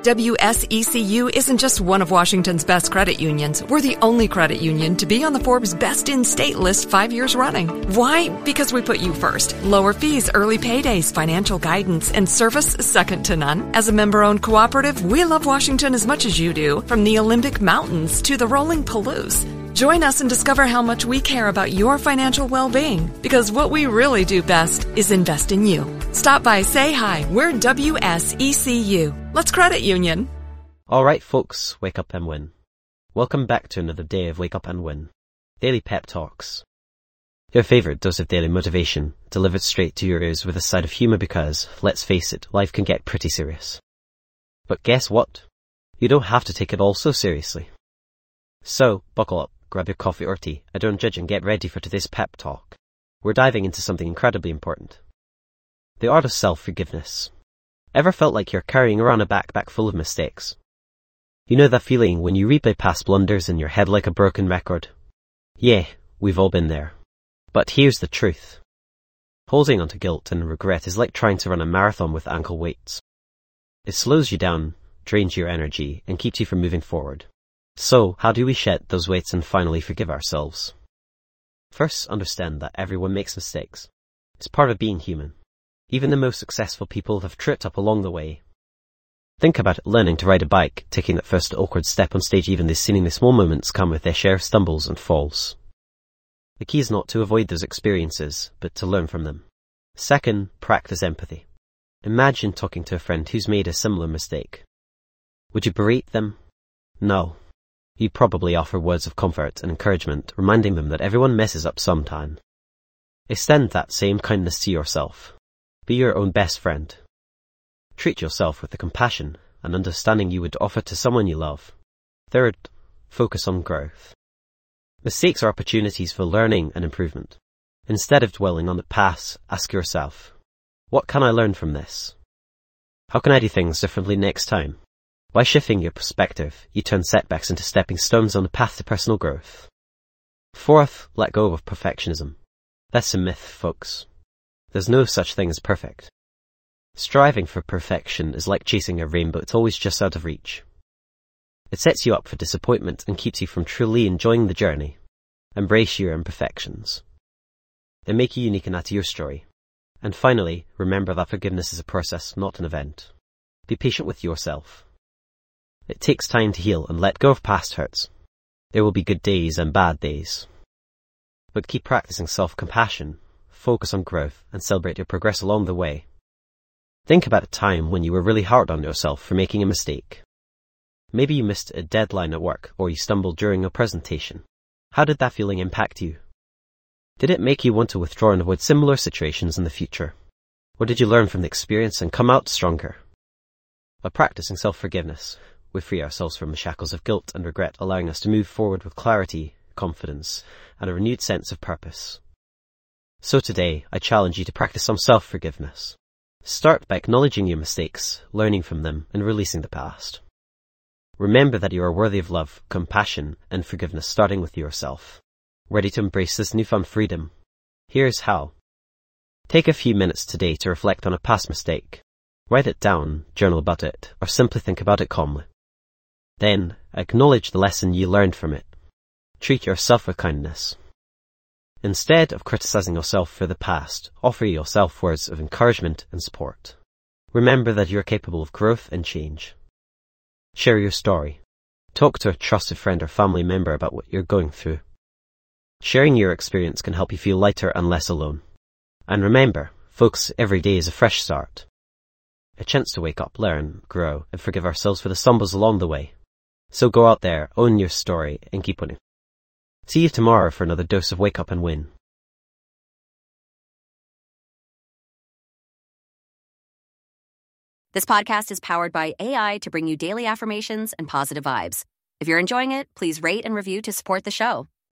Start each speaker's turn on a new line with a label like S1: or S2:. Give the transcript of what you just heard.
S1: WSECU isn't just one of Washington's best credit unions. We're the only credit union to be on the Forbes Best in State list 5 years running. Why? Because we put you first. Lower fees, early paydays, financial guidance, and service second to none. As a member-owned cooperative, we love Washington as much as you do, from the Olympic Mountains to the rolling Palouse. Join us and discover how much we care about your financial well-being, because what we really do best is invest in you. Stop by, say hi. We're WSECU. Let's credit union.
S2: All right, folks, wake up and win. Welcome back to another day of Wake Up and Win. Daily Pep Talks. Your favourite dose of daily motivation, delivered straight to your ears with a side of humour because, let's face it, life can get pretty serious. But guess what? You don't have to take it all so seriously. So, buckle up. Grab your coffee or tea, and don't judge and get ready for today's pep talk. We're diving into something incredibly important. The art of self-forgiveness. Ever felt like you're carrying around a backpack full of mistakes? You know that feeling when you replay past blunders in your head like a broken record? Yeah, we've all been there. But here's the truth. Holding onto guilt and regret is like trying to run a marathon with ankle weights. It slows you down, drains your energy, and keeps you from moving forward. So, how do we shed those weights and finally forgive ourselves? First, understand that everyone makes mistakes. It's part of being human. Even the most successful people have tripped up along the way. Think about it, learning to ride a bike, taking that first awkward step on stage. Even these seemingly small moments come with their share of stumbles and falls. The key is not to avoid those experiences, but to learn from them. Second, practice empathy. Imagine talking to a friend who's made a similar mistake. Would you berate them? No. You'd probably offer words of comfort and encouragement, reminding them that everyone messes up sometime. Extend that same kindness to yourself. Be your own best friend. Treat yourself with the compassion and understanding you would offer to someone you love. Third, focus on growth. Mistakes are opportunities for learning and improvement. Instead of dwelling on the past, ask yourself, what can I learn from this? How can I do things differently next time? By shifting your perspective, you turn setbacks into stepping stones on the path to personal growth. Fourth, let go of perfectionism. That's a myth, folks. There's no such thing as perfect. Striving for perfection is like chasing a rainbow. It's always just out of reach. It sets you up for disappointment and keeps you from truly enjoying the journey. Embrace your imperfections. They make you unique and add to your story. And finally, remember that forgiveness is a process, not an event. Be patient with yourself. It takes time to heal and let go of past hurts. There will be good days and bad days. But keep practicing self-compassion, focus on growth, and celebrate your progress along the way. Think about a time when you were really hard on yourself for making a mistake. Maybe you missed a deadline at work, or you stumbled during a presentation. How did that feeling impact you? Did it make you want to withdraw and avoid similar situations in the future? Or did you learn from the experience and come out stronger? By practicing self-forgiveness, we free ourselves from the shackles of guilt and regret, allowing us to move forward with clarity, confidence, and a renewed sense of purpose. So today, I challenge you to practice some self-forgiveness. Start by acknowledging your mistakes, learning from them, and releasing the past. Remember that you are worthy of love, compassion, and forgiveness, starting with yourself. Ready to embrace this newfound freedom? Here's how. Take a few minutes today to reflect on a past mistake. Write it down, journal about it, or simply think about it calmly. Then, acknowledge the lesson you learned from it. Treat yourself with kindness. Instead of criticizing yourself for the past, offer yourself words of encouragement and support. Remember that you are capable of growth and change. Share your story. Talk to a trusted friend or family member about what you're going through. Sharing your experience can help you feel lighter and less alone. And remember, folks, every day is a fresh start. A chance to wake up, learn, grow, and forgive ourselves for the stumbles along the way. So go out there, own your story, and keep winning. See you tomorrow for another dose of Wake Up and Win.
S3: This podcast is powered by AI to bring you daily affirmations and positive vibes. If you're enjoying it, please rate and review to support the show.